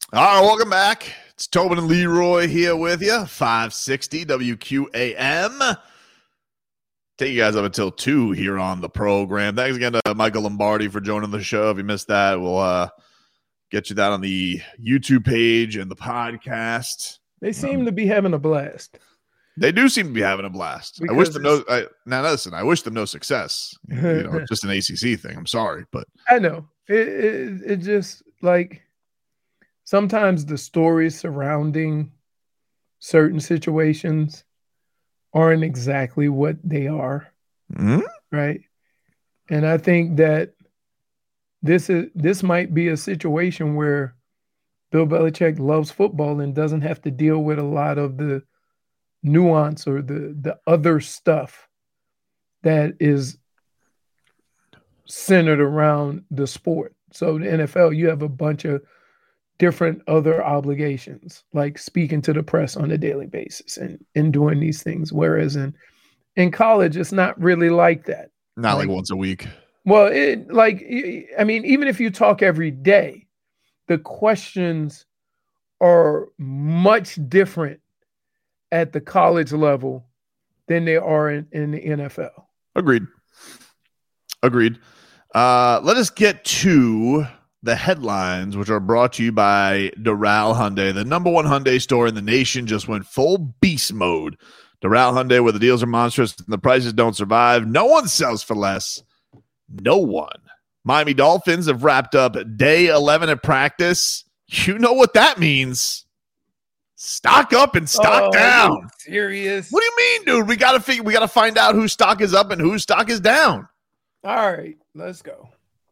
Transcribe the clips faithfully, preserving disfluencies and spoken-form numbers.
All right, welcome back. It's Tobin and Leroy here with you, five sixty W Q A M. Take you guys up until two here on the program. Thanks again to Michael Lombardi for joining the show. If you missed that, we'll uh, get you that on the YouTube page and the podcast. They seem um, to be having a blast. They do seem to be having a blast. Because I wish them no. I, now listen, I wish them no success. You know, it's just an A C C thing. I'm sorry, but I know it. It, it just like sometimes the stories surrounding certain situations aren't exactly what they are, mm-hmm. right? And I think that this is this might be a situation where Bill Belichick loves football and doesn't have to deal with a lot of the nuance or the the other stuff that is centered around the sport. So the N F L, you have a bunch of different other obligations, like speaking to the press on a daily basis and, and doing these things. Whereas in, in college, it's not really like that. Not like, like once a week. Well, it like, I mean, even if you talk every day, the questions are much different at the college level than they are in, in the N F L. Agreed. Agreed. Uh, let us get to the headlines, which are brought to you by Doral Hyundai. The number one Hyundai store in the nation just went full beast mode. Doral Hyundai, where the deals are monstrous and the prices don't survive. No one sells for less. No one. Miami Dolphins have wrapped up day eleven at practice. You know what that means. Stock up and stock oh, down. Serious? What do you mean, dude? We gotta figure. We gotta find out whose stock is up and whose stock is down. All right, let's go.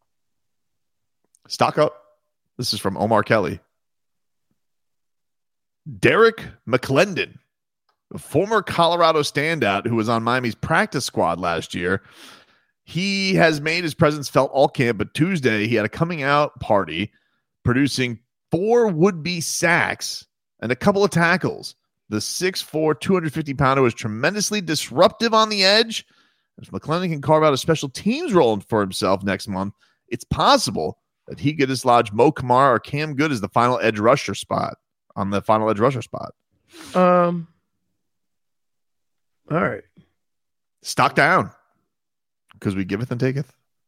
Stock up. This is from Omar Kelly. Derek McClendon, a former Colorado standout who was on Miami's practice squad last year. He has made his presence felt all camp, but Tuesday he had a coming out party producing four would-be sacks and a couple of tackles. The six foot four, two hundred fifty pounder was tremendously disruptive on the edge. If McClendon can carve out a special teams role for himself next month, it's possible that he could dislodge Mo Kamara or Cam Good as the final edge rusher spot on the final edge rusher spot. Um. All right. Stock down because we giveth and taketh.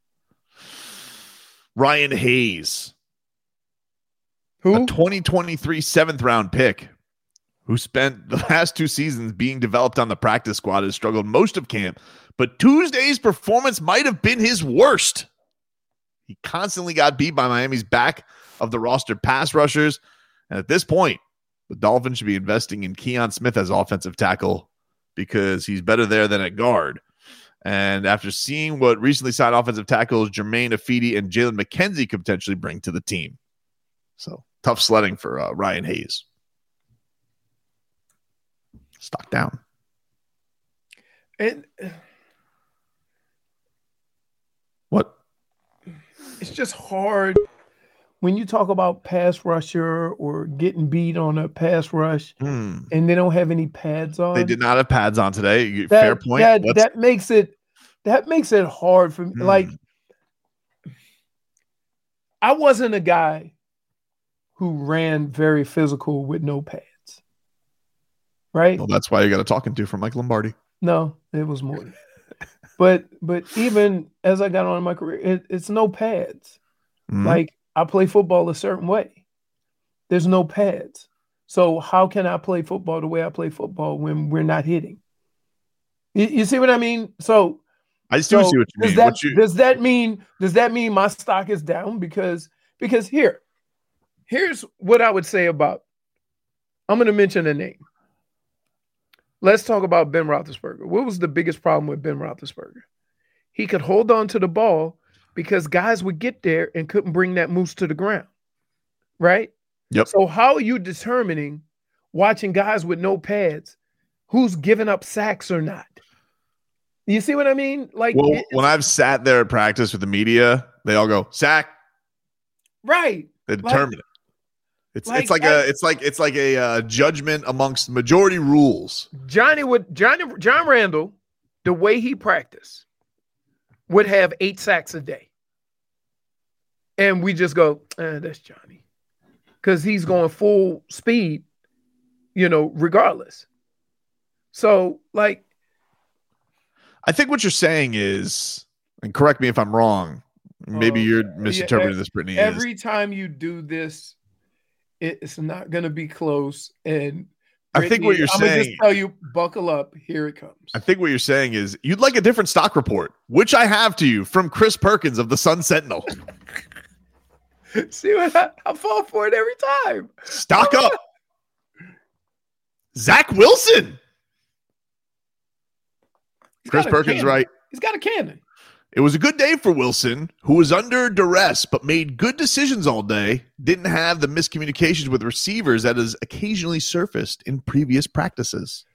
Ryan Hayes. Who? A twenty twenty-three seventh round pick who spent the last two seasons being developed on the practice squad, has struggled most of camp, but Tuesday's performance might have been his worst. He constantly got beat by Miami's back of the roster pass rushers. And at this point, the Dolphins should be investing in Keon Smith as offensive tackle because he's better there than at guard. And after seeing what recently signed offensive tackles Jermaine Afidi and Jalen McKenzie could potentially bring to the team. So tough sledding for uh, Ryan Hayes. Stock down. And what? It's just hard when you talk about pass rusher or getting beat on a pass rush hmm. and they don't have any pads on. They did not have pads on today. That, Fair point. That, that makes it that makes it hard for me. Hmm. Like, I wasn't a guy who ran very physical with no pads. Right? Well, that's why you got a talking to from Mike Lombardi. No, it was more than that. But but even as I got on in my career, it, it's no pads. Mm-hmm. Like, I play football a certain way. There's no pads. So how can I play football the way I play football when we're not hitting? You, you see what I mean? So I still so see what you does mean. That, what you... Does that mean does that mean my stock is down? Because because here, here's what I would say about. I'm going to mention a name. Let's talk about Ben Roethlisberger. What was the biggest problem with Ben Roethlisberger? He could hold on to the ball because guys would get there and couldn't bring that moose to the ground, right? Yep. So how are you determining, watching guys with no pads, who's giving up sacks or not? You see what I mean? Like, well, when I've sat there at practice with the media, they all go sack. Right. They determine like, it. It's like, it's like I, a it's like it's like a uh, judgment amongst majority rules. Johnny would Johnny John Randall, the way he practiced, would have eight sacks a day, and we just go, eh, that's Johnny, because he's going full speed, you know, regardless. So, like, I think what you're saying is, and correct me if I'm wrong, maybe um, you're misinterpreting yeah, this, Brittany. Every is. time you do this, it's not going to be close. And I think what you're I'm saying, gonna just tell you, buckle up. Here it comes. I think what you're saying is you'd like a different stock report, which I have to you from Chris Perkins of the Sun Sentinel. See what I, I fall for it every time. Stock up. Zach Wilson. He's Chris Perkins, cannon. right? He's got a cannon. It was a good day for Wilson, who was under duress but made good decisions all day. Didn't have the miscommunications with receivers that has occasionally surfaced in previous practices.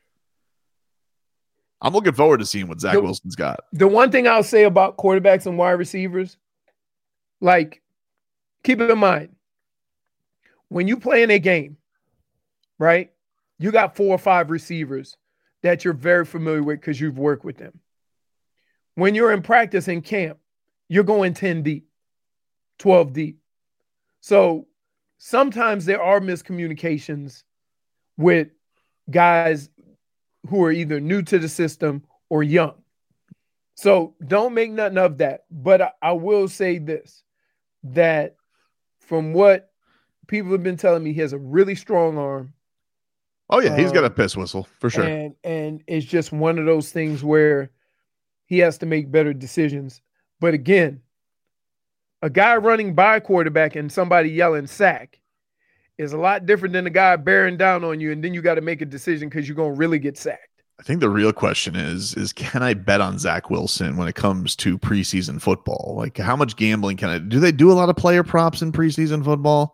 I'm looking forward to seeing what Zach the, Wilson's got. The one thing I'll say about quarterbacks and wide receivers, like, keep it in mind, when you play in a game, right, you got four or five receivers that you're very familiar with because you've worked with them. When you're in practice in camp, you're going ten deep, twelve deep. So sometimes there are miscommunications with guys who are either new to the system or young. So don't make nothing of that. But I, I will say this, that from what people have been telling me, he has a really strong arm. Oh, yeah, he's um, got a piss whistle for sure. And, and it's just one of those things where he has to make better decisions. But again, a guy running by a quarterback and somebody yelling sack is a lot different than a guy bearing down on you, and then you got to make a decision because you're going to really get sacked. I think the real question is, is can I bet on Zach Wilson when it comes to preseason football? Like, how much gambling can I do? They do a lot of player props in preseason football?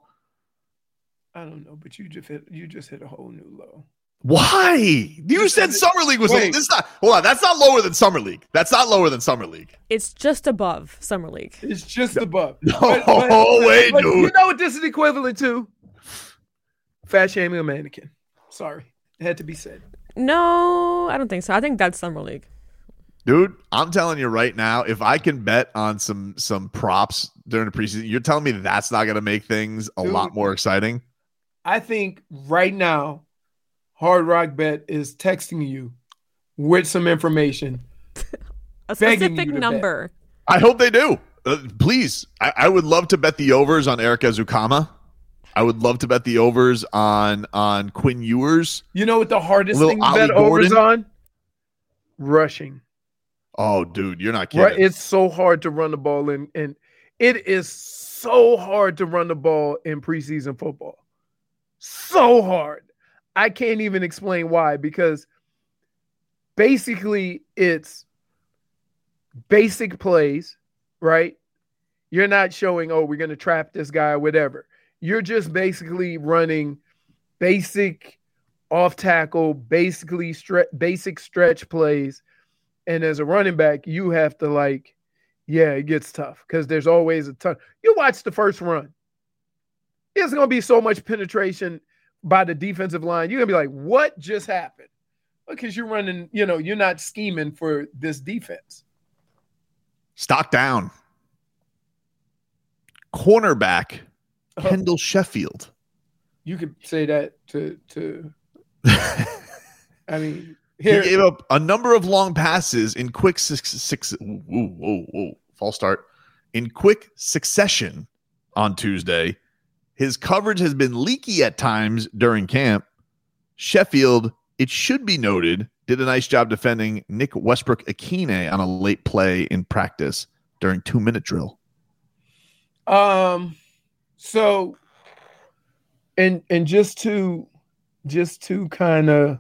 I don't know, but you just hit, you just hit a whole new low. Why? You said Summer League was Wait. this is not hold on, that's not lower than Summer League. That's not lower than Summer League. It's just above Summer League. It's just above. No, But- but- wait, but dude. You know what this is equivalent to? Fat shaming a mannequin. Sorry. It had to be said. No, I don't think so. I think that's Summer League. Dude, I'm telling you right now, if I can bet on some some props during the preseason, you're telling me that's not going to make things a Dude. lot more exciting? I think right now, Hard Rock Bet is texting you with some information. A Begging specific you to number. I hope they do. Uh, please. I, I would love to bet the overs on Erica Zukama. I would love to bet the overs on on Quinn Ewers. You know what the hardest Little thing to Ollie bet overs Gordon. on? Rushing. Oh, dude, you're not kidding. Right? It's so hard to run the ball in, and it is so hard to run the ball in preseason football. So hard. I can't even explain why, because basically it's basic plays, right? You're not showing, oh, we're going to trap this guy or whatever. You're just basically running basic off tackle, basically stre- basic stretch plays. And as a running back, you have to like, yeah, it gets tough because there's always a ton. You watch the first run. There's going to be so much penetration by the defensive line. You're going to be like, what just happened? Because you're running, you know, you're not scheming for this defense. Stock down. Cornerback Oh. Kendall Sheffield. You could say that to, to I mean, He here, gave up a number of long passes in quick six, six whoa, whoa, whoa, false start. In quick succession on Tuesday. His coverage has been leaky at times during camp. Sheffield, it should be noted, did a nice job defending Nick Westbrook-Akine on a late play in practice during two-minute drill. Um, so, and and just to, just to kind of,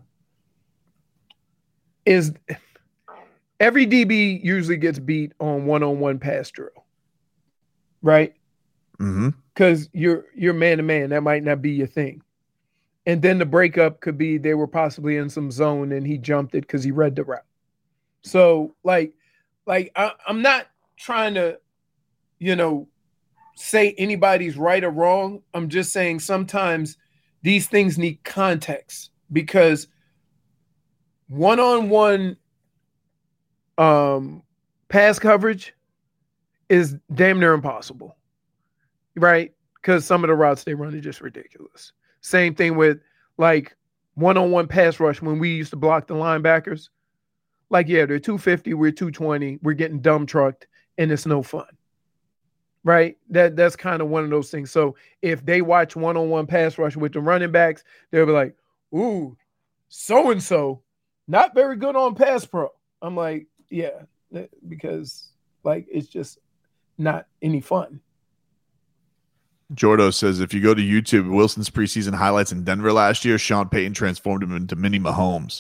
is every D B usually gets beat on one-on-one pass drill, right? Mm-hmm. Because you're you're man to man, that might not be your thing. And then the breakup could be they were possibly in some zone and he jumped it because he read the route. So like, like I, I'm not trying to, you know, say anybody's right or wrong. I'm just saying sometimes these things need context because one-on-one um, pass coverage is damn near impossible, right? because some of the routes they run are just ridiculous. Same thing with like one-on-one pass rush when we used to block the linebackers. Like, yeah, they're two fifty, we're two twenty, we're getting dumb trucked, and it's no fun. Right? That that's kind of one of those things. So if they watch one-on-one pass rush with the running backs, they'll be like, ooh, so-and-so, not very good on pass pro. I'm like, yeah, because like it's just not any fun. Jordo says if you go to YouTube, Wilson's preseason highlights in Denver last year, Sean Payton transformed him into mini Mahomes.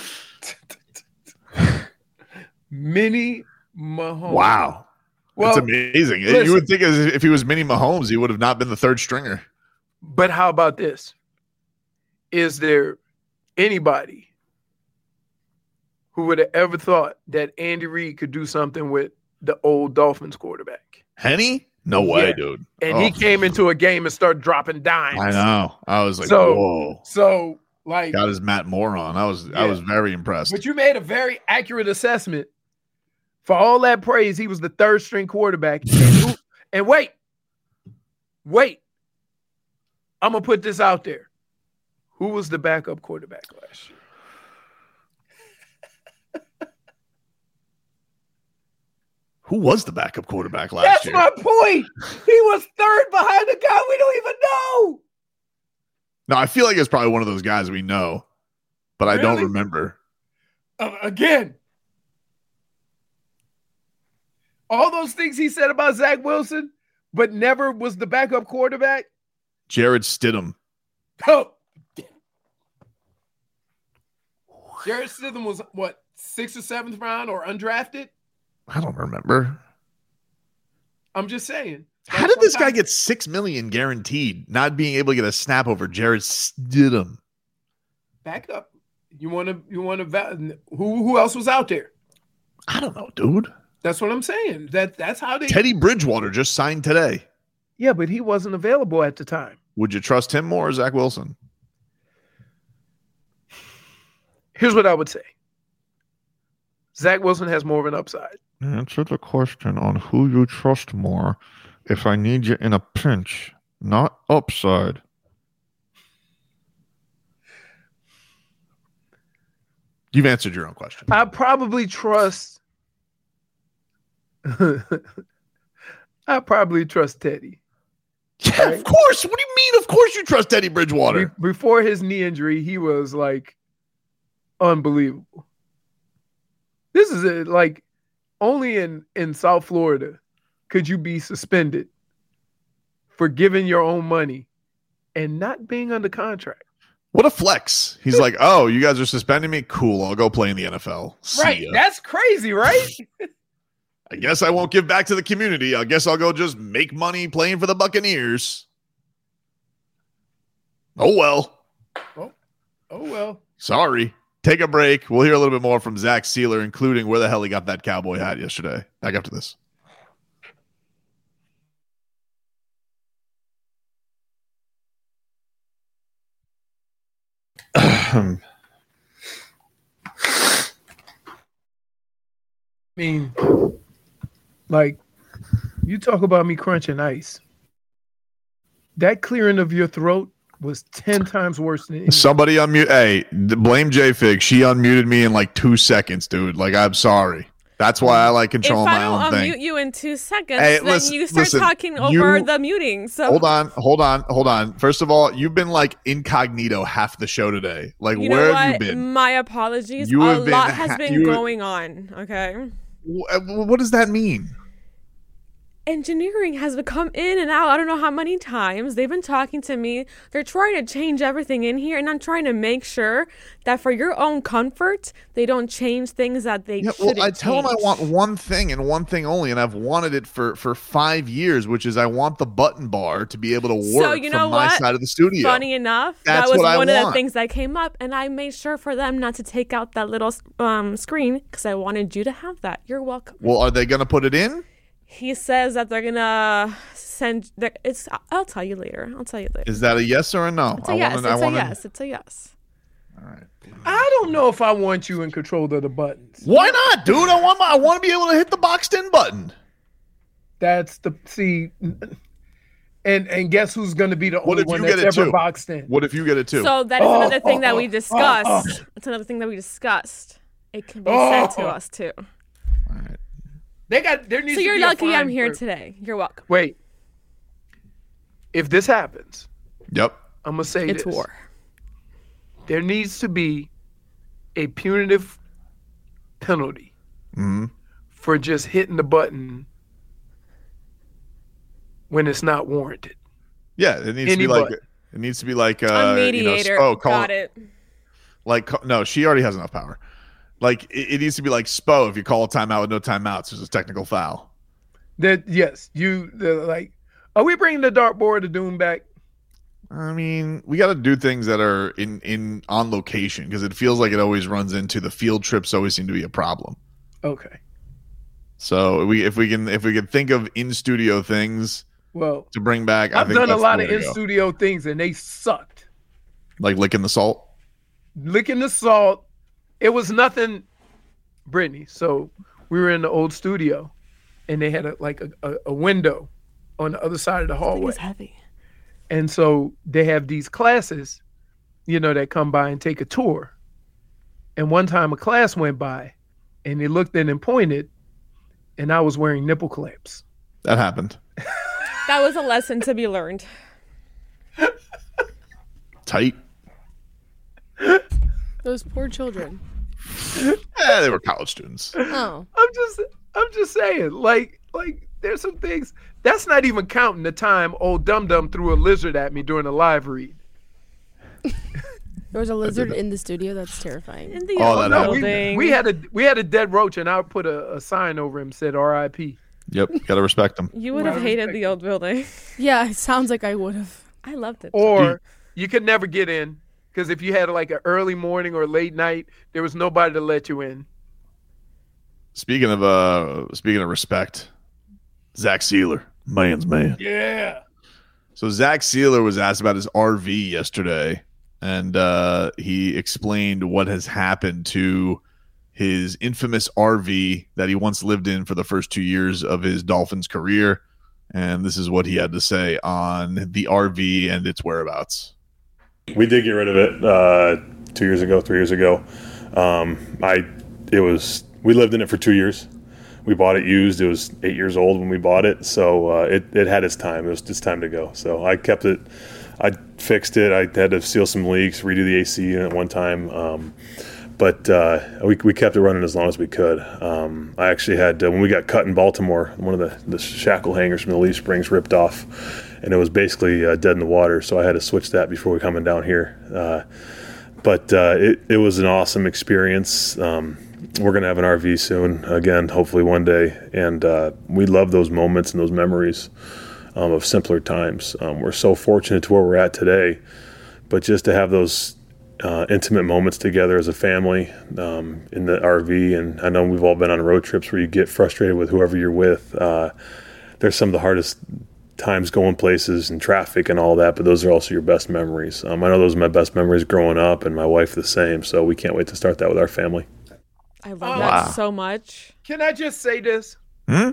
Mini Mahomes. Wow. Well, it's amazing. Listen, you would think as if he was mini Mahomes, he would have not been the third stringer. But how about this? Is there anybody who would have ever thought that Andy Reid could do something with the old Dolphins quarterback? Henny? No way, Yeah. dude. And Oh. he came into a game and started dropping dimes. I know. I was like, So- whoa. So, like, Got his Matt Moore on. I was I Yeah. was very impressed. but you made a very accurate assessment. For all that praise, he was the third string quarterback. And, who, and wait, wait. I'm going to put this out there. Who was the backup quarterback last year? Who was the backup quarterback last That's year? my point. He was third behind the guy we don't even know. No, I feel like it's probably one of those guys we know, but I don't Really? remember. Uh, again, all those things he said about Zach Wilson, but never was the backup quarterback. Jared Stidham. Oh, Jared Stidham was what, sixth or seventh round or undrafted? I don't remember. I'm just saying. How did this guy get six million guaranteed, not being able to get a snap over Jared Stidham? backup? You want to? You want to? Who? Who else was out there? I don't know, dude. That's what I'm saying. That that's how they. Teddy Bridgewater just signed today. Yeah, but he wasn't available at the time. Would you trust him more or Zach Wilson? Here's what I would say. Zach Wilson has more of an upside. Answer the question on who you trust more if I need you in a pinch, not upside. You've answered your own question. I probably trust. I probably trust Teddy. Yeah, Right. of course. What do you mean? Of course you trust Teddy Bridgewater. Be- before his knee injury, he was like unbelievable. This is it. Like only in in South Florida could you be suspended for giving your own money and not being under contract. What a flex. He's like, oh, you guys are suspending me? Cool. I'll go play in the N F L. See Right. ya. That's crazy, right? I guess I won't give back to the community. I guess I'll go just make money playing for the Buccaneers. Oh, well. oh, oh well. Sorry. Take a break. We'll hear a little bit more from Zach Sealer, including where the hell he got that cowboy hat yesterday. Back after this. I mean, like, you talk about me crunching ice. That clearing of your throat was ten times worse than any- Somebody unmute. Hey, d- blame J-Fig. She unmuted me in like two seconds, dude. Like, I'm sorry. That's why I like If controlling I my don't own unmute thing. you in two seconds, Hey, then listen- you start listen, talking over you- the muting. So Hold on, hold on, hold on. First of all, you've been like incognito half the show today. Like, you know where what? have you been? My apologies. You a have been lot ha- has been you- going on. Okay. Wh- What does that mean? Engineering has come in and out. I don't know how many times they've been talking to me. They're trying to change everything in here, and I'm trying to make sure that for your own comfort, they don't change things that they Yeah, shouldn't well, I tell them I change. want one thing and one thing only, and I've wanted it for for five years, which is I want the button bar to be able to work So, you know from my what? side of the studio. Funny enough, That's that was what I one of the want. things that came up, and I made sure for them not to take out that little um, screen because I wanted you to have that. You're welcome. Well, are they going to put it in? He says that they're gonna send. they're- It's. I'll tell you later. I'll tell you later. Is that a yes or a no? It's a yes. wanna- It's a wanna- yes. It's a yes. All right. I don't know if I want you in control of the buttons. Why not, dude? I want my, I want to be able to hit the boxed in button. That's the see. And and guess who's going to be the What only if one you that's get it ever too? boxed in? What if you get it too? So that is Oh, another thing that oh, we oh, discussed. oh, oh. That's another thing that we discussed. It can be Oh. sent to us too. All right. They got there needs So to you're be a lucky I'm fine here for- today. You're welcome. Wait. If this happens, Yep. I'm gonna say It's this. war. There needs to be a punitive penalty hmm for just hitting the button when it's not warranted. Yeah, it needs Anybody. to be like it needs to be like uh, A you know, mediator. Spo call- Got it. Like ca- no, she already has enough power. Like it, it needs to be like Spo. If you call a timeout with no timeouts, there's a technical foul. That yes, you the like. Are we bringing the dartboard of doom back? I mean, we got to do things that are in in on location because it feels like it always runs into the field trips. Always seem to be a problem. Okay. So we if we can if we can think of in studio things Well, to bring back, I I've think done a that's lot the of way in to go. studio things and they sucked. Like licking the salt. Licking the salt. It was nothing, Brittany. So we were in the old studio, and they had a, like a, a, a window on the other side of the I think hallway. it's heavy. And so they have these classes, you know, that come by and take a tour. And one time a class went by, and they looked in and pointed, and I was wearing nipple clamps. That happened. That was a lesson to be learned. Tight. Those poor children. Yeah, they were college students. Oh. I'm just, I'm just saying, like, like there's some things. That's not even counting the time old Dum Dum threw a lizard at me during a live read. There was a lizard in the studio. That's terrifying. In the Oh, old that No, happened. building. we, we had a we had a dead roach, and I put a, a sign over him said R I P. Yep, gotta respect them. You would Well, have I hated respect the old building. Yeah, it sounds like I would have. I loved it. Or you could never get in because if you had like an early morning or late night, there was nobody to let you in. Speaking of uh, speaking of respect, Zach Sealer, man's man. Yeah. So Zach Sealer was asked about his R V yesterday, and uh, he explained what has happened to his infamous R V that he once lived in for the first two years of his Dolphins career. And this is what he had to say on the R V and its whereabouts. We did get rid of it uh, two years ago, three years ago. Um, I it was we lived in it for two years. We bought it used. It was eight years old when we bought it, so uh, it it had its time. It was just time to go. So I kept it. I fixed it. I had to seal some leaks, redo the A C at one time. Um, But uh, we we kept it running as long as we could. Um, I actually had uh, when we got cut in Baltimore, one of the, the shackle hangers from the leaf springs ripped off, and it was basically uh, dead in the water. So I had to switch that before we coming down here. Uh, but uh, it it was an awesome experience. Um, we're gonna have an R V soon again, hopefully one day, and uh, we love those moments and those memories um, of simpler times. Um, we're so fortunate to where we're at today, but just to have those Uh, intimate moments together as a family um, in the R V, and I know we've all been on road trips where you get frustrated with whoever you're with. Uh, there's some of the hardest times going places and traffic and all that, but those are also your best memories. Um, I know those are my best memories growing up, and my wife the same, so we can't wait to start that with our family. I love Oh. that Wow. so much. Can I just say this? Hmm?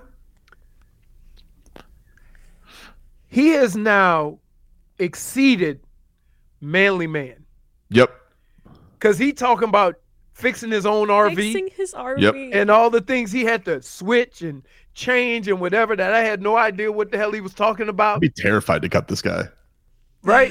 He has now exceeded manly man Yep. because he talking about fixing his own R V Fixing his R V. Yep. and all the things he had to switch and change and whatever that I had no idea what the hell he was talking about. I'd be terrified to cut this guy. Right?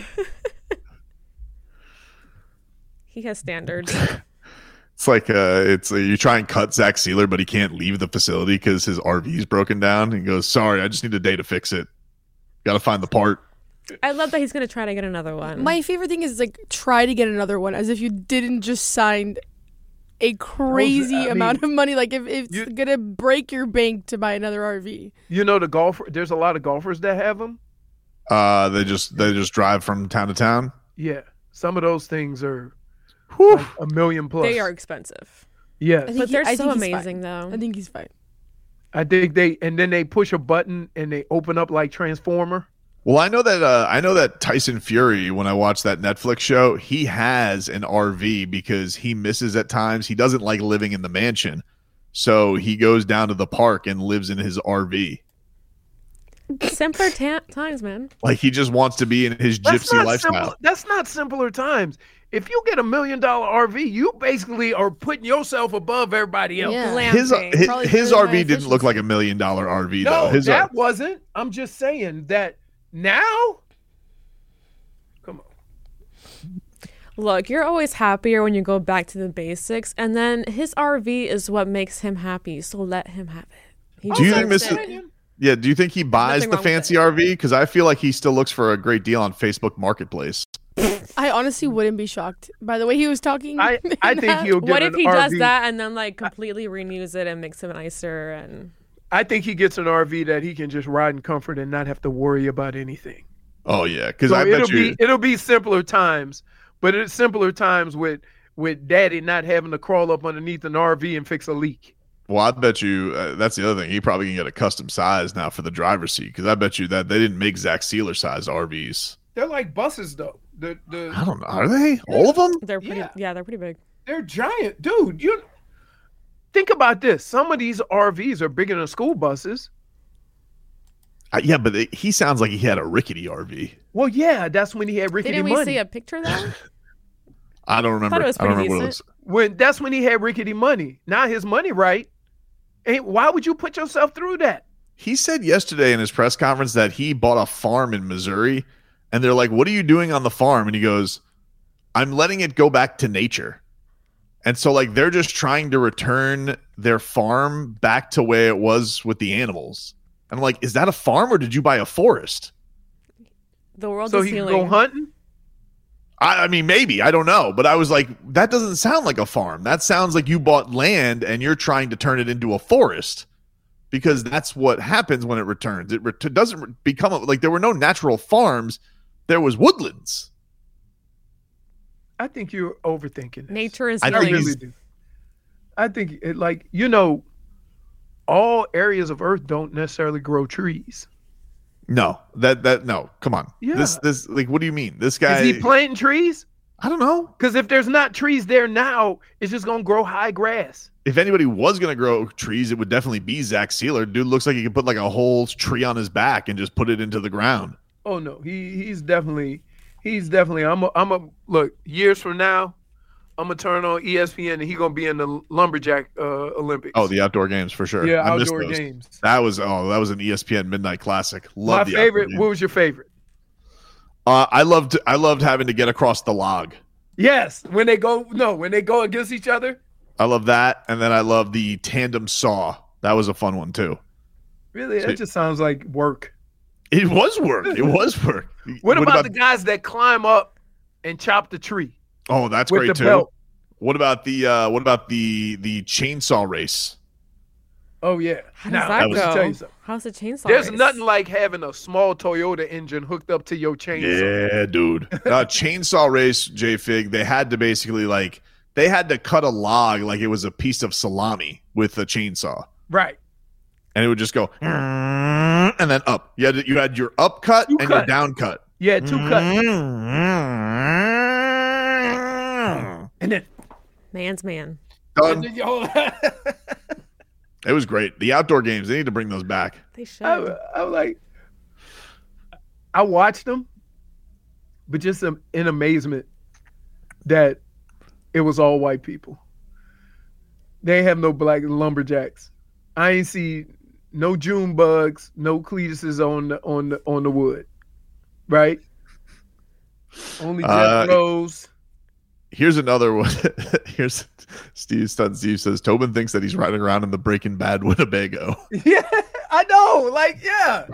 He has standards. It's like uh, it's uh, you try and cut Zach Sealer, but he can't leave the facility because his R V is broken down. He goes, "Sorry, I just need a day to fix it. Got to find the part." I love that he's going to try to get another one. My favorite thing is like try to get another one as if you didn't just sign a crazy I mean, amount of money. Like if, if it's you- gonna break your bank to buy another R V. You know the golfer. There's a lot of golfers that have them. Uh, they just they just drive from town to town. Yeah, some of those things are like a million plus. They are expensive. Yes, I think But he- they're I so think he's amazing, fine. though. I think he's fine. I think they and then they push a button and they open up like Transformer. Well, I know that uh, I know that Tyson Fury, when I watched that Netflix show, he has an R V because he misses at times. He doesn't like living in the mansion, so he goes down to the park and lives in his R V. Simpler ta- times, man. Like he just wants to be in his That's gypsy not lifestyle. simple. That's not simpler times. If you get a million dollar R V, you basically are putting yourself above everybody else. Yeah. His Glamping. his, Probably his really R V high didn't look efficiency. like a million dollar R V No, though. His that R- wasn't. I'm just saying that now. Come on. Look, you're always happier when you go back to the basics, and then his R V is what makes him happy. So let him have it. He Do you think deserves Mister it. yeah, do you think he buys Nothing the wrong with fancy it. R V? Because I feel like he still looks for a great deal on Facebook Marketplace. I honestly wouldn't be shocked by the way he was talking. I, I in think that. he'll get What an if he R V. does that and then like completely renews it and makes it nicer? And I think he gets an R V that he can just ride in comfort and not have to worry about anything. Oh yeah, because So I it'll bet you. be it'll be simpler times, but it's simpler times with with daddy not having to crawl up underneath an R V and fix a leak. Well, I bet you uh, that's the other thing. He probably can get a custom size now for the driver's seat because I bet you that they didn't make Zach Sealer size R Vs. They're like buses though. The I the don't know. Are they all of them? they're pretty. Yeah. Yeah, they're pretty big. they're giant, dude. You think about this. Some of these R Vs are bigger than school buses. Uh, yeah, but it, he sounds like he had a rickety R V. Well, yeah, that's when he had rickety Didn't we money. see a picture though? I don't remember. thought it was I don't pretty remember what it decent. was. when that's when he had rickety money. Now his money right. And why would you put yourself through that? He said yesterday in his press conference that he bought a farm in Missouri, and they're like, "What are you doing on the farm?" And he goes, "I'm letting it go back to nature." And so, like, they're just trying to return their farm back to where it was with the animals. And I'm like, is that a farm or did you buy a forest? The world So is he can healing. go hunting. I, I mean, maybe. I don't know. But I was like, that doesn't sound like a farm. That sounds like you bought land and you're trying to turn it into a forest because that's what happens when it returns. It ret- doesn't become a, like there were no natural farms. There was woodlands. I think you're overthinking this. Nature is I I think healing. really he's- do. I think it like you know, all areas of Earth don't necessarily grow trees. No, that, that, no, come on. Yeah. This, this, like, what do you mean? This guy, Is he planting trees? I don't know. Because if there's not trees there now, it's just gonna grow high grass. If anybody was going to grow trees, it would definitely be Zach Sealer. Dude looks like he could put like a whole tree on his back and just put it into the ground. Oh no, he he's definitely he's definitely. I'm a, I'm a look years from now. I'm gonna turn on E S P N and he's gonna be in the lumberjack uh, Olympics. Oh, the outdoor games for sure. yeah, I missed outdoor those. games. That was oh, that was an E S P N Midnight Classic. Love My the favorite. outdoor What games. was your favorite? Uh, I loved I loved having to get across the log. Yes, when they go no, when they go against each other. I love that, and then I love the tandem saw. That was a fun one too. Really, So- that just sounds like work. It was work. It was work. What, about, the guys that climb up and chop the tree Oh, that's with great the too. belt? What about the uh, what about the the chainsaw race? Oh yeah. How does Now, that let me go? tell you something. How's the chainsaw? There's race? nothing like having a small Toyota engine hooked up to your chainsaw. Yeah, dude. Uh, chainsaw race, J Fig. They had to basically like they had to cut a log like it was a piece of salami with a chainsaw, Right. and it would just go and then up. You had you had your up cut You and your cut. down cut. Yeah, two cut. And then, Man's man. and Done. then yo, It was great. The outdoor games. They need to bring those back. They should. I, I was like, I watched them, but just um, in amazement that it was all white people. They ain't have no black lumberjacks. I ain't see no June bugs, no Cletuses on the on the on the wood, right? Only Uh, Jethros. Here's another one. Here's Steve Stunt. Steve says Tobin thinks that he's riding around in the Breaking Bad Winnebago. Yeah, I know. Like, yeah.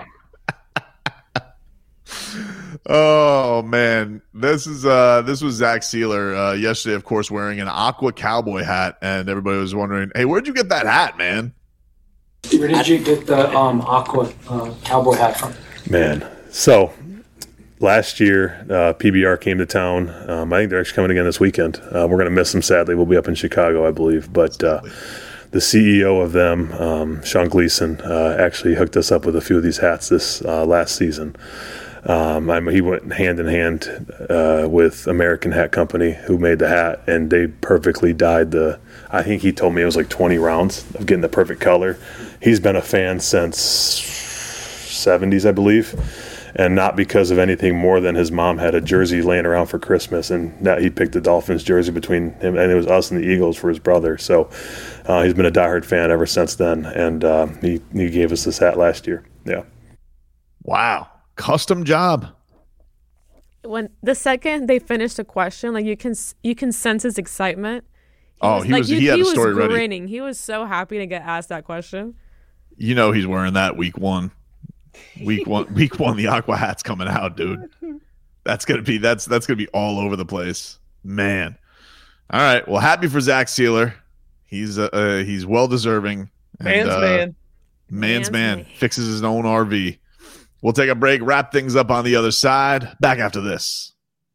Oh man, this is uh this was Zach Sealer uh, yesterday, of course, wearing an Aqua cowboy hat, and everybody was wondering, "Hey, where'd you get that hat, man?" Where did you get the um, Aqua uh, cowboy hat from? Man, so last year uh, P B R came to town. Um, I think they're actually coming again this weekend. Uh, we're going to miss them, sadly. We'll be up in Chicago, I believe. But uh, the C E O of them, um, Sean Gleason, uh, actually hooked us up with a few of these hats this uh, last season. Um, I mean, he went hand in hand uh, with American Hat Company, who made the hat, and they perfectly dyed the. I think he told me it was like twenty rounds of getting the perfect color. He's been a fan since seventies, I believe, and not because of anything more than his mom had a jersey laying around for Christmas, and now he picked the Dolphins jersey between him, and it was us and the Eagles for his brother. So uh, he's been a diehard fan ever since then, and uh, he he gave us this hat last year. Yeah. Wow, custom job. When the second they finished the question, like you can you can sense his excitement. He oh, was, he like, was you, he had he a story was ready. grinning. He was so happy to get asked that question. You know he's wearing that week one. Week one, week one. The Aqua hat's coming out, dude. That's gonna be that's that's gonna be all over the place, man. All right, well, happy for Zach Sealer. He's uh, uh he's well deserving. Man's and, uh, man. Man's, Man's man man. fixes his own R V. We'll take a break, wrap things up on the other side. Back after this.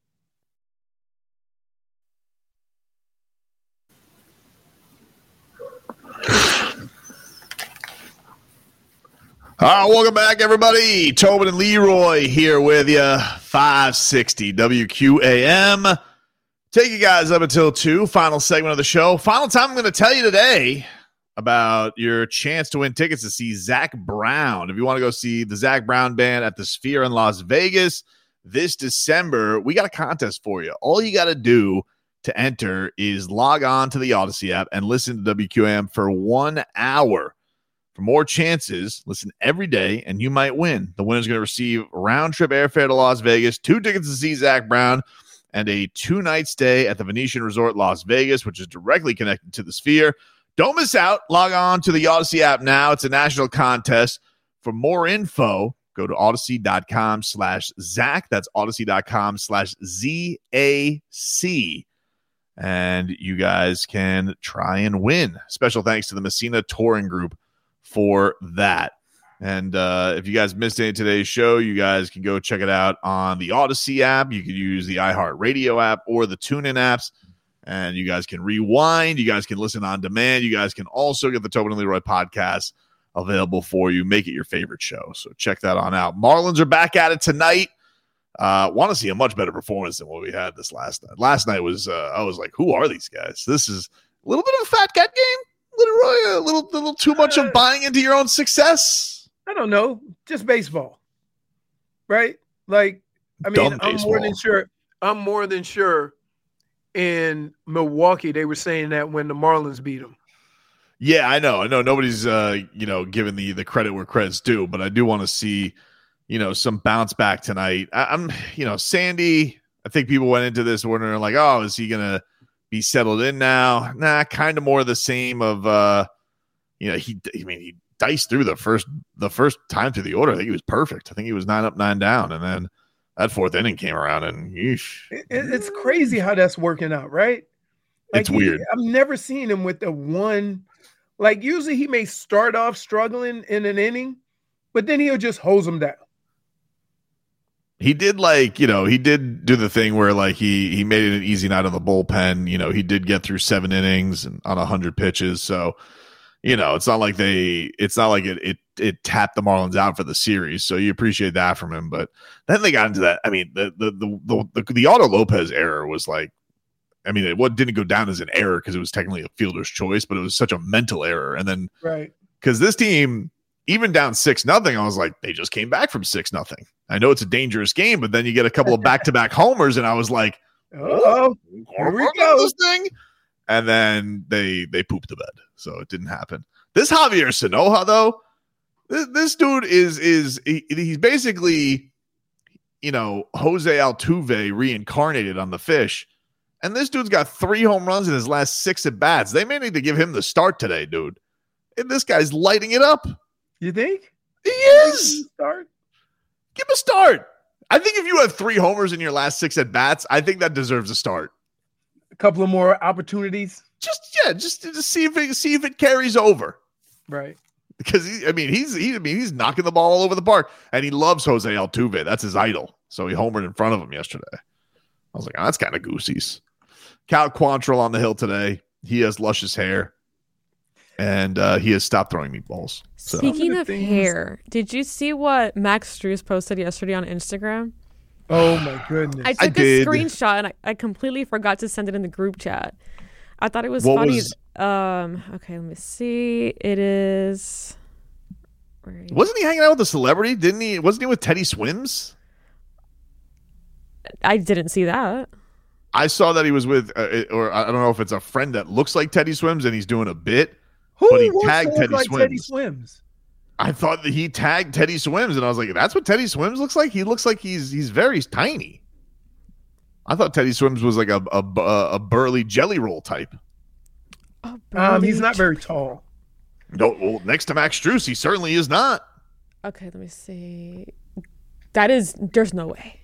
All right, welcome back, everybody. Tobin and Leroy here with you. five sixty W Q A M. Take you guys up until two. Final segment of the show. Final time I'm going to tell you today about your chance to win tickets to see Zach Brown. If you want to go see the Zach Brown Band at the Sphere in Las Vegas this December, we got a contest for you. All you got to do to enter is log on to the Odyssey app and listen to W Q A M for one hour. For more chances, listen every day, and you might win. The winner's going to receive round-trip airfare to Las Vegas, two tickets to see Zach Brown, and a two-night stay at the Venetian Resort Las Vegas, which is directly connected to the Sphere. Don't miss out. Log on to the Odyssey app now. It's a national contest. For more info, go to odyssey.com slash Zach. That's odyssey.com slash Z A C. And you guys can try and win. Special thanks to the Messina Touring Group for that. And uh, if you guys missed any of today's show, you guys can go check it out on the Odyssey app. You can use the iHeartRadio app or the TuneIn apps, and you guys can rewind. You guys can listen on demand. You guys can also get the Tobin and Leroy podcast available for you. Make it your favorite show. So check that on out. Marlins are back at it tonight. Uh, want to see a much better performance than what we had this last night. Last night was, uh, I was like, who are these guys? This is a little bit of a fat cat game. Leroy, a little, little too much of buying into your own success. I don't know, just baseball, right? Like, I mean, Dumb I'm baseball. more than sure. I'm more than sure. In Milwaukee, they were saying that when the Marlins beat them. Yeah, I know. I know nobody's, uh, you know, giving the the credit where credit's due, but I do want to see, you know, some bounce back tonight. I, I'm, you know, Sandy. I think people went into this wondering like, oh, is he gonna be settled in now? Nah, kind of more the same of, uh, you know, he, I mean, he diced through the first, the first time through the order. I think he was perfect. I think he was nine up, nine down. And then that fourth inning came around and yeesh. It, it's crazy how that's working out, right? Like It's he- weird. I've never seen him with the one, like usually he may start off struggling in an inning, but then he'll just hose them down. He did like, you know, he did do the thing where like he, he made it an easy night on the bullpen. You know, he did get through seven innings and on a hundred pitches. So, you know, it's not like they, it's not like it, it, it tapped the Marlins out for the series. So you appreciate that from him. But then they got into that. I mean, the, the, the, the, the, the Otto Lopez error was like, I mean, it what didn't go down as an error because it was technically a fielder's choice, but it was such a mental error. And then Right. because this team, even down six nothing, I was like, they just came back from six nothing. I know it's a dangerous game, but then you get a couple of back to back homers, and I was like, Oh, here we "Look at go. this thing. And then they they pooped the bed, so it didn't happen. This Javier Sanoja, though, this, this dude is is he, he's basically, you know, Jose Altuve reincarnated on the fish. And this dude's got three home runs in his last six at bats. They may need to give him the start today, dude. And this guy's lighting it up. You think? He is. Start? Give him a start. I think if you have three homers in your last six at bats, I think that deserves a start. A couple of more opportunities. Just yeah, just to see if it, see if it carries over. Right. Because he, I mean, he's he, I mean, he's knocking the ball all over the park, and he loves Jose Altuve. That's his idol. So he homered in front of him yesterday. I was like, oh, that's kind of goosies. Cal Quantrill on the hill today. He has luscious hair, and uh, he has stopped throwing meatballs. So. Speaking Some of of the things- hair, did you see what Max Strus posted yesterday on Instagram? Oh my goodness. I I took a did. screenshot and I, I completely forgot to send it in the group chat. I thought it was What funny. was- Um, okay, let me see. It is Right. Wasn't he hanging out with a celebrity? Didn't he? Wasn't he with Teddy Swims? I didn't see that. I saw that he was with, uh, or I don't know if it's a friend that looks like Teddy Swims and he's doing a bit. Who But he wants tagged to look Teddy like Swims. Teddy Swims? I thought that he tagged Teddy Swims, and I was like, "That's what Teddy Swims looks like." He looks like he's he's very tiny. I thought Teddy Swims was like a a, a burly jelly roll type. Oh, Um, he's Brody. not very tall. No, well, next to Max Strus, he certainly is not. Okay, let me see. That is. There's no way.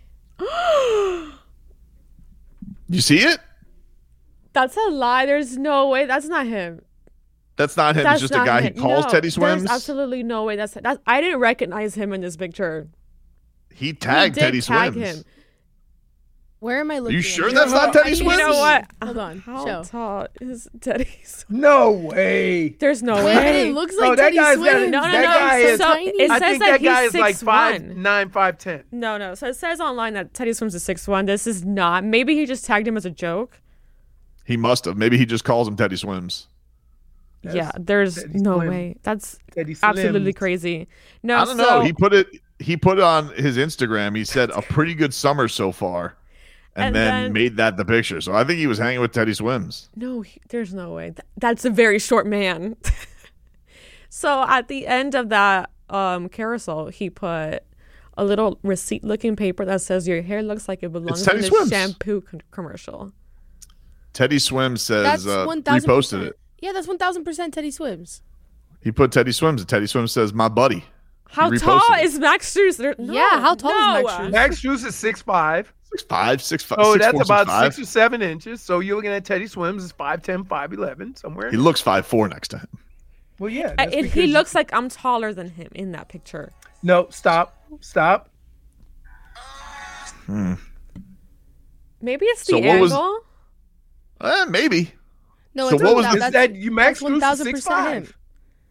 You see it? That's a lie. There's no way. That's not him. That's not him. That's it's just a not guy him. he calls No, Teddy Swims. There's absolutely no way. That's that's. I didn't recognize him in this picture. He He tagged did Teddy tag Swims. him. Where am I looking? sure at? that's You know not what? Teddy I need to Swims? You know see. what? Hold on. How Show. tall is Teddy Swims? No way. There's no Wait, way. it looks No, like that Teddy guy's got Swims. it. No, no, That no. guy is- so tiny. it I says think that, that guy he's is like six five one. nine, five ten. No, no. So it says online that Teddy Swims is six one. This is not. Maybe he just tagged him as a joke. He must have. Maybe he just calls him Teddy Swims. That's yeah, there's Teddy no Slim. way. That's Teddy Slim. absolutely crazy. No, I don't so, know. He put it. He put it on his Instagram. He said a pretty good summer so far, and, And then, then- made that the picture. So I think he was hanging with Teddy Swims. No, he- there's no way. Th- That's a very short man. So at the end of that um, carousel, he put a little receipt-looking paper that says your hair looks like it belongs Teddy in a Swims. shampoo con- commercial. Teddy Swims says That's uh, one thousand. reposted it. Yeah, that's one thousand percent Teddy Swims. He put Teddy Swims, and Teddy Swims says, "My buddy." How He tall reposted it. is Max Strus? There- No, Yeah, how tall is no. Max Strus? Max Strus is six five. Six five, six five. Oh, six, that's four, about six, five. six or seven inches. So you're looking at Teddy Swims is five ten, five eleven, somewhere. He looks five four next to him. Well, yeah. Uh, that's it- he because- looks like I'm taller than him in that picture. No, stop, stop. Maybe it's So the what was- angle. Eh, maybe. No, So it's what was not. this- Is That's, that you? Max that's Strus is 1000% six five. him.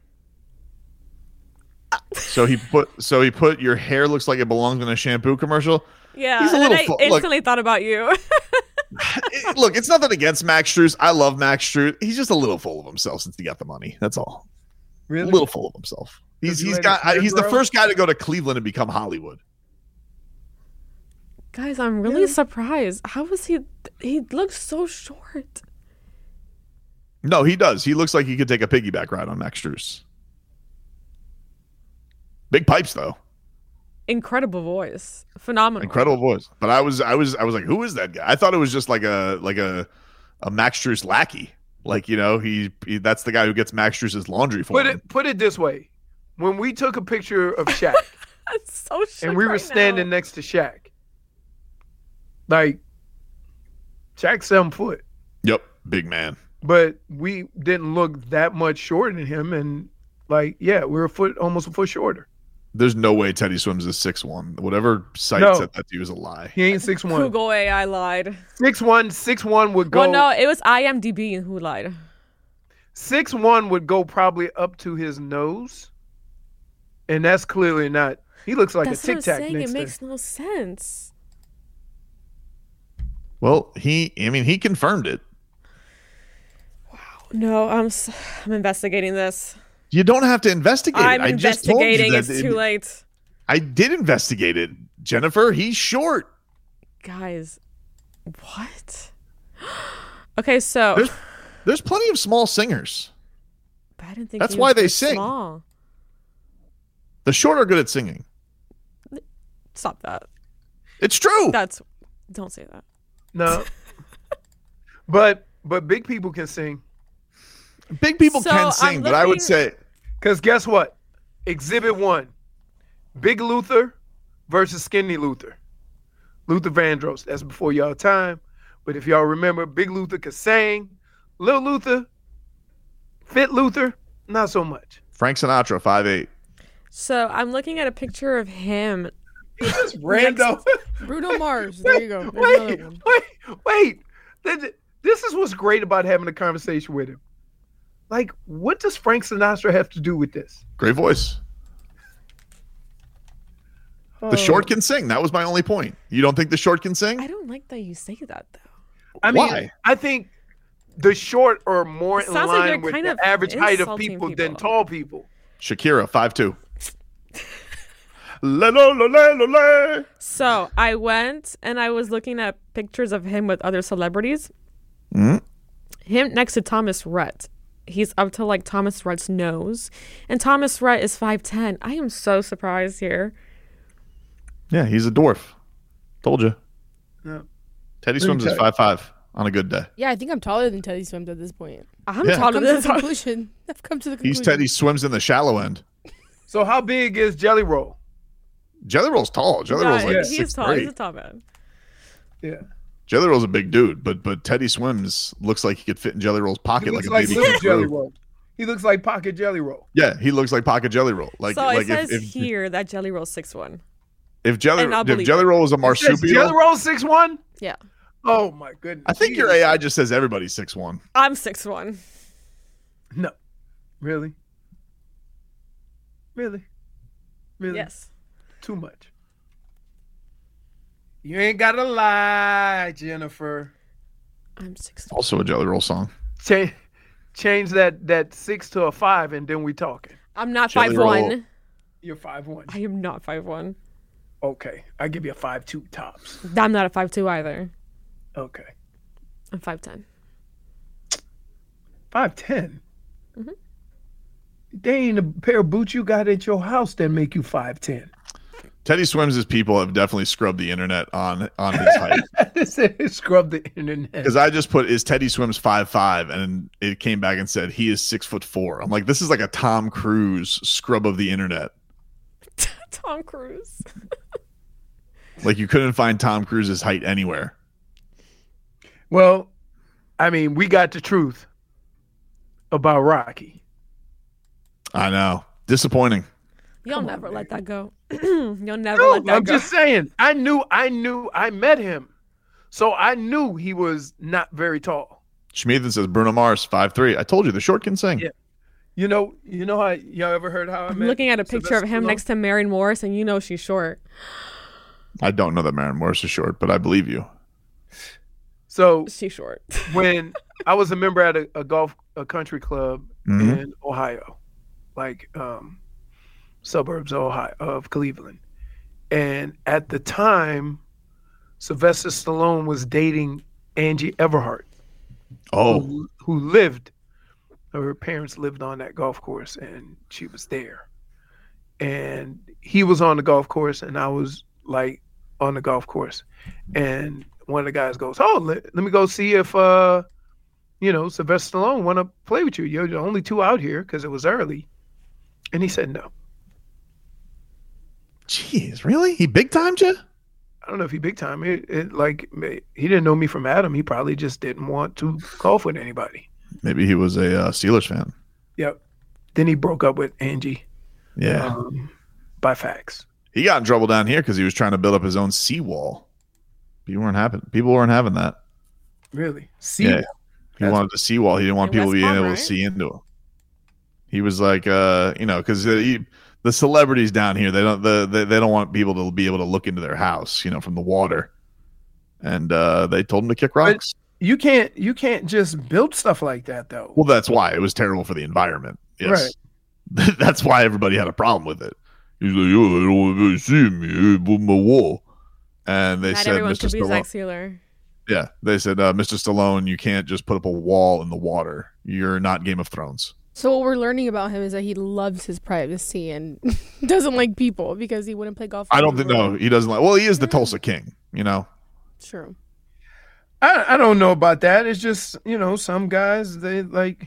So he put. So he put your hair looks like it belongs in a shampoo commercial. Yeah, He's a and then little I fu- look- instantly thought about you. It- look, it's nothing against Max Strus. I love Max Strus. He's just a little full of himself since he got the money. That's all. A Really? little full of himself. He's Does he he's let got. his hair He's the grow? first guy to go to Cleveland and become Hollywood. Guys, I'm really surprised. How was he? He looks so short. No, he does. He looks like he could take a piggyback ride on Max Strus. Big pipes though. Incredible voice, phenomenal. Incredible voice. But I was I was I was like, who is that guy? I thought it was just like a like a a Max Strus lackey. Like, you know, he, he that's the guy who gets Max Strus's laundry for Put him. it put it this way: when we took a picture of Shaq That's so shook and we were right standing now. next to Shaq, like Shaq's seven foot, Yep, big man. but we didn't look that much shorter than him, and like, yeah, we were a foot, almost a foot shorter. There's no way Teddy Swims is six one. Whatever site No. said that to you is a lie. He ain't six one. Google A I lied. Six one, six one would go. Well, no, it was I M D B who lied. Six one would go probably up to his nose, and that's clearly not. He looks like That's a what I'm tic tac saying. next It to. makes no sense. Well, he I mean he confirmed it. No, I'm s- I'm investigating this. You don't have to investigate I'm it. I just told you investigating. that It's it- too late, I did investigate it. Jennifer, he's short. guys. What? Okay, so There's there's plenty of small singers. I didn't think That's he why was they this sing. Small. The short are good at singing. Stop that. It's true. That's don't say that. No, but but big people can sing. Big people So, can I'm sing, but I would looking- say Cause guess what? Exhibit one, Big Luther versus Skinny Luther. Luther Vandross. That's before y'all time. But if y'all remember, Big Luther could sing. Little Luther, Fit Luther, not so much. Frank Sinatra, five eight. So I'm looking at a picture of him. Just random. Bruno Mars. There you go. There's Wait, another one. wait, wait. Th- This is what's great about having a conversation with him. Like, what does Frank Sinatra have to do with this? Great voice. Oh. The short can sing. That was my only point. You don't think the short can sing? I don't like that you say that though. I mean, Why? I think the short are more It in sounds like line you're with kind the of average height of insulting people, than people. tall people. Shakira, five two. Le, lo, lo, le, lo, le. So I went and I was looking at pictures of him with other celebrities. Mm. Him next to Thomas Rhett. He's up to like Thomas Rhett's nose. And Thomas Rhett is five ten. I am so surprised here. Yeah, he's a dwarf. Told you. No. Teddy Let me Swims is tell you. five five on a good day. Yeah, I think I'm taller than Teddy Swims at this point. I'm Yeah. taller Come than to the this. conclusion. I've come to the conclusion. He's Teddy Swims in the shallow end. So how big is Jelly Roll? Jelly Roll's tall. Jelly Roll's like Yeah, six he's tall. three. He's a tall man. Yeah. Jelly Roll's a big dude, but but Teddy Swims looks like he could fit in Jelly Roll's He pocket like looks a like baby little kangaroo. Jelly Roll. He looks like Pocket Jelly Roll. Yeah, he looks like pocket Jelly Roll. Like so like it says if, if here that Jelly Roll's six one. if Jelly and I'll if believe Jelly it. Roll was a It says Jelly marsupial, Roll six one? Yeah. Oh my goodness. I think He your is- A I just says everybody's six one. I'm six one. No. Really? Really? Really? Yes. Too much. You ain't gotta lie, Jennifer. I'm six. Also a Jelly Roll song. Change change that that six to a five and then we talking. I'm not Jelly five Roll. one. You're five one. I am not five one. Okay. I give you a five two tops. I'm not a five two either. Okay. I'm five ten. Five ten. Mhm. They ain't a pair of boots you got at your house that make you five ten. Teddy Swims' people have definitely scrubbed the internet on on his height. Scrub the internet. Because I just put is Teddy Swims five five, and it came back and said he is six foot four. I'm like, this is like a Tom Cruise scrub of the internet. Tom Cruise. Like you couldn't find Tom Cruise's height anywhere. Well, I mean, we got the truth about Rocky. I know, disappointing. You'll Come on, never let man. that go. You'll never No, let that I'm go. just saying. I knew, I knew, I met him, so I knew he was not very tall. Schmieden says Bruno Mars five three. I told you the short can sing. Yeah. You know, you know how y'all ever heard how I I'm met? looking at a picture of Sylvester him Stallone? next to Marion Morris, and you know she's short. I don't know that Maren Morris is short, but I believe you. So She's short. when I was a member at a, a golf a country club Mhm. in Ohio, like um, suburbs of Ohio of Cleveland, and at the time, Sylvester Stallone was dating Angie Everhart, Oh, who, who lived. Her parents lived on that golf course, and she was there. And he was on the golf course, and I was like on the golf course, and one of the guys goes, "Oh, let, let me go see if uh, you know, Sylvester Stallone want to play with you. You're the only two out here because it was early." And he said no. jeez, really? He big timed you? I don't know if he big time. It, it like he didn't know me from Adam. He probably just didn't want to golf with anybody. Maybe he was a uh, Steelers fan. Yep. Then he broke up with Angie Yeah, um, by fax. he got in trouble down here because he was trying to build up his own seawall. People weren't having. People weren't having that. Really? See, Yeah. He That's- wanted the seawall. He didn't want In people West being Palm, able right? to see into him. He was like, uh, you know, because the, the celebrities down here, they don't, the, they, they don't want people to be able to look into their house, you know, from the water. And uh, they told him to kick rocks. you can't you can't just build stuff like that though. Well, that's why it was terrible for the environment. Yes, that's why everybody had a problem with it. He's like, "Oh, they don't want to see me with my wall," and they Not said, everyone "Mister could be Zach Stallone." Sealer. Yeah, they said, uh, "Mister Stallone, you can't just put up a wall in the water. You're not Game of Thrones." So what we're learning about him is that he loves his privacy and doesn't like people because he wouldn't play golf. with I don't think anyone. no, he doesn't like. Well, he is the Tulsa King, you know. True. I, I don't know about that. It's just, you know, some guys they like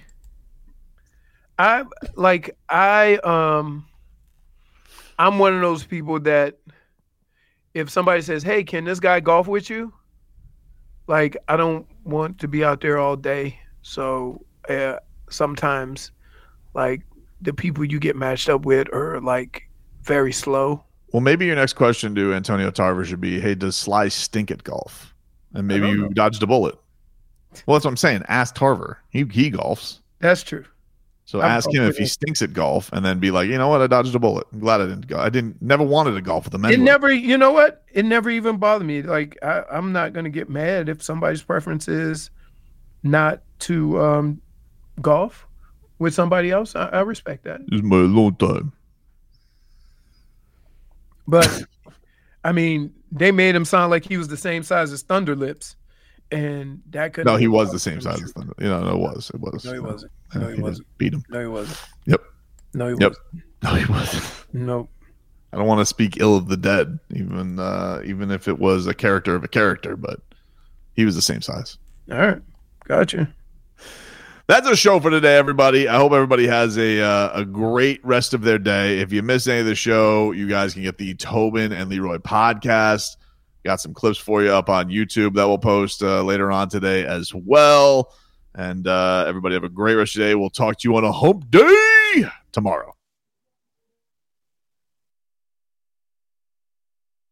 I like I um I'm one of those people that if somebody says, "Hey, can this guy golf with you?" Like I don't want to be out there all day. So uh, sometimes like the people you get matched up with are like very slow. Well, maybe your next question to Antonio Tarver should be, "Hey, does Sly stink at golf?" And maybe I don't you know. dodged a bullet. Well, that's what I'm saying. Ask Tarver. He he golfs. That's true. So I'm ask him if he confident. stinks at golf, and then be like, you know what, I dodged a bullet. I'm glad I didn't go. I didn't never wanted to golf with him. It Anyway. never, you know what? It never even bothered me. Like I, I'm not gonna get mad if somebody's preference is not to um, golf with somebody else. I, I respect that. This is my long time. But I mean, they made him sound like he was the same size as Thunder Lips, and that could. No, he was the same size as Thunder. You know, no, it was. It was. No, he wasn't. Yeah, No, he, he wasn't. Beat him. No, he wasn't. Yep. No, he Yep. wasn't. No, he wasn't. Nope. I don't want to speak ill of the dead, even uh, even if it was a character of a character, but he was the same size. All right, gotcha. That's our show for today, everybody. I hope everybody has a uh, a great rest of their day. If you missed any of the show, you guys can get the Tobin and Leroy podcast. Got some clips for you up on YouTube that we'll post uh, later on today as well. And uh, everybody have a great rest of the day. We'll talk to you on a hump day tomorrow.